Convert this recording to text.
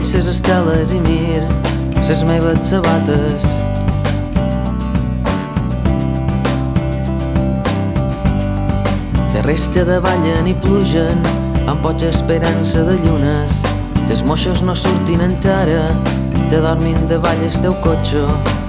ses esteles i mir ses meves sabates. De resta de ballen i plugen amb poca esperança de llunes. Des moixos no surtin encara, te dormin de balles teu cotxe.